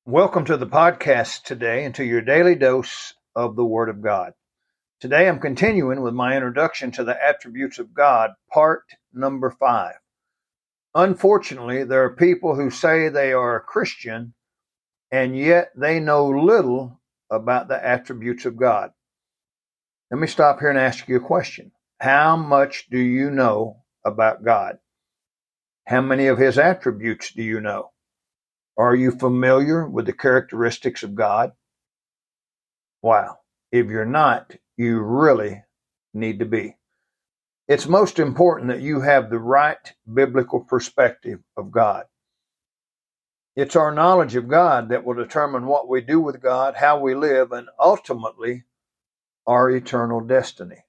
Welcome to the podcast today and to your daily dose of the Word of God. Today I'm continuing with my introduction to the attributes of God, part number 5. Unfortunately, there are people who say they are a Christian and yet they know little about the attributes of God. Let me stop here and ask you a question. How much do you know about God? How many of His attributes do you know? Are you familiar with the characteristics of God? Wow. If you're not, you really need to be. It's most important that you have the right biblical perspective of God. It's our knowledge of God that will determine what we do with God, how we live, and ultimately our eternal destiny.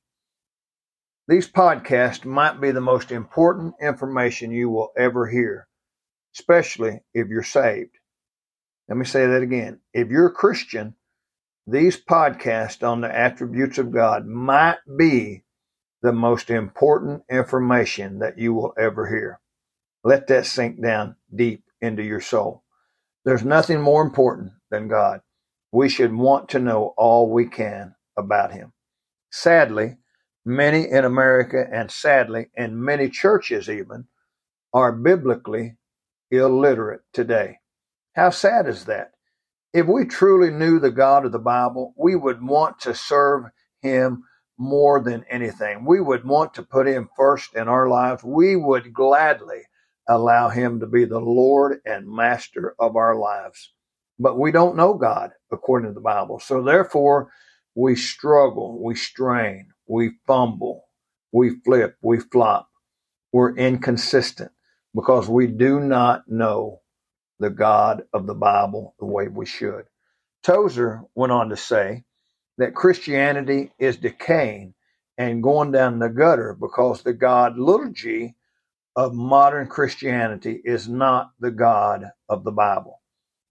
These podcasts might be the most important information you will ever hear, especially if you're saved. Let me say that again. If you're a Christian, these podcasts on the attributes of God might be the most important information that you will ever hear. Let that sink down deep into your soul. There's nothing more important than God. We should want to know all we can about Him. Sadly, many in America and sadly in many churches even are biblically illiterate today. How sad is that? If we truly knew the God of the Bible, we would want to serve Him more than anything. We would want to put Him first in our lives. We would gladly allow Him to be the Lord and Master of our lives. But we don't know God according to the Bible. So therefore, we struggle, we strain, we fumble, we flip, we flop. We're inconsistent because we do not know the God of the Bible the way we should. Tozer went on to say that Christianity is decaying and going down the gutter because the God, little g, of modern Christianity is not the God of the Bible.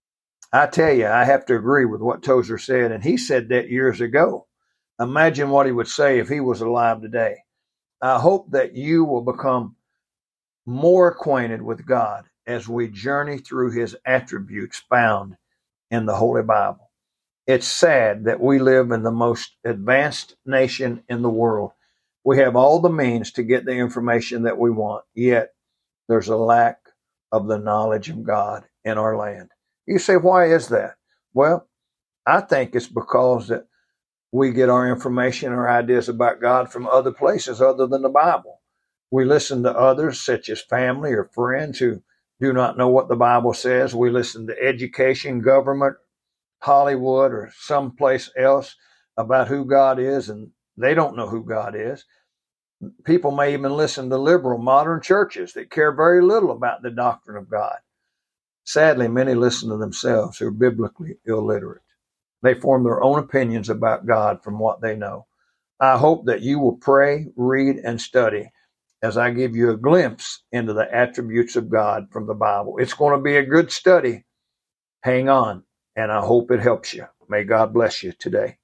I tell you, I have to agree with what Tozer said, and he said that years ago. Imagine what he would say if he was alive today. I hope that you will become more acquainted with God as we journey through His attributes found in the Holy Bible. It's sad that we live in the most advanced nation in the world. We have all the means to get the information that we want, yet there's a lack of the knowledge of God in our land. You say, why is that? Well, I think it's because that we get our information, our ideas about God from other places other than the Bible. We listen to others, such as family or friends who do not know what the Bible says. We listen to education, government, Hollywood, or someplace else about who God is, and they don't know who God is. People may even listen to liberal modern churches that care very little about the doctrine of God. Sadly, many listen to themselves who are biblically illiterate. They form their own opinions about God from what they know. I hope that you will pray, read, and study as I give you a glimpse into the attributes of God from the Bible. It's going to be a good study. Hang on, and I hope it helps you. May God bless you today.